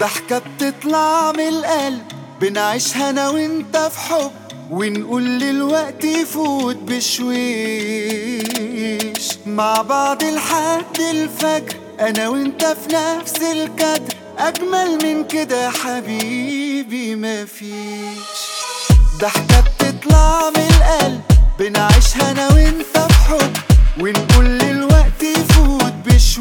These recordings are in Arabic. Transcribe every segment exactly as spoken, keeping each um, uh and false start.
ضحكة بتطلع من القلب، بنعيشها انا وانت في حب، ونقول للوقت يفوت بشويش مع بعض لحد الفجر، انا وانت في نفس الكدر. اجمل من كده حبيبي مفيش. ضحكة بتطلع من القلب، بنعيشها انا وانت في حب، ونقول للوقت يفوت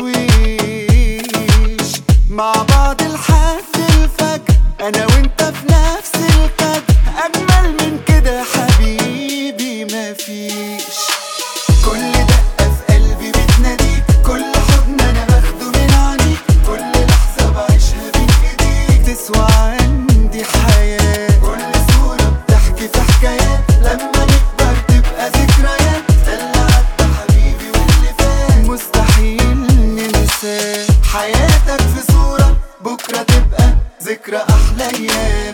بشويش مع بعض لحد الفجر، انا وانت في نفس الكدر. اجمل من كده حبيبي مفيش. كل دقة في قلبي بتناديك، كل حضن انا باخده من عينيك، كل لحظة بعيشها بين ايديك تسوى عندي حياة. كل صورة بتحكي في حكايات، لما نكبر تبقى ذكريات. ده اللي عدى حبيبي واللي فات مستحيل ننساه. حياتك في صورة، بكرة تبقى ذكرى أحلى أيام.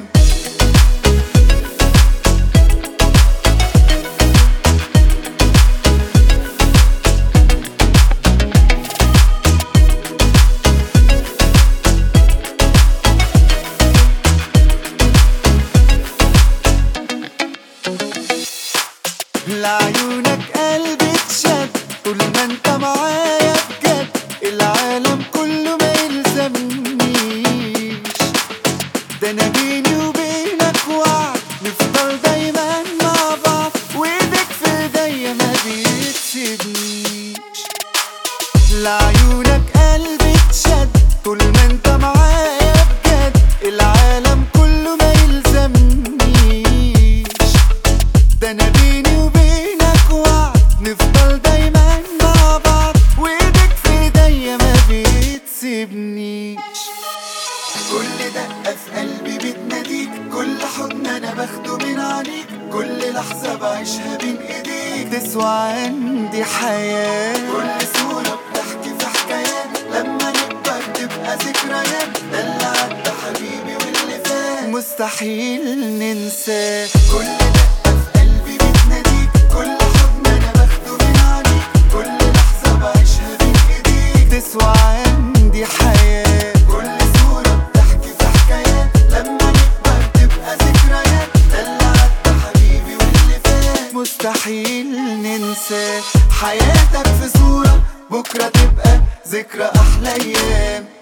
لعيونك قلبي اتشد، طول ما انت معايا بجد العالم كله ما يلزمنيش. ده انا بيني وبينك وعد، نفضل دايما مع بعض، وايدك في ايديا ما بتسيبنيش. لعيونك قلبي اتشد، طول ما انت معايا بجد العالم كله ما يلزمنيش. ده انا بيني وبينك وعد، نفضل دايما مع بعض، وايدك في ايديا ما بتسيبنيش. كل دقة في قلبي بتناديك، كل حضن انا باخده من عينيك، كل لحظة بعيشها بين ايديك تسوى عندي حياة. كل صورة بتحكي في حكايات، لما نكبر تبقى ذكريات. ده اللي عدى حبيبي واللي فات مستحيل ننساه. كل دقة في قلبي بتناديك، كل حضن انا باخده من عينيك، كل لحظة بعيشها بين ايديك تسوى عندي حياة. كل صورة بتحكي في حكايات، لما نكبر تبقى ذكريات. ده اللي عدى حبيبي واللي فات مستحيل ننساه. حياتك في صورة، بكرة تبقى ذكرى أحلى أيام.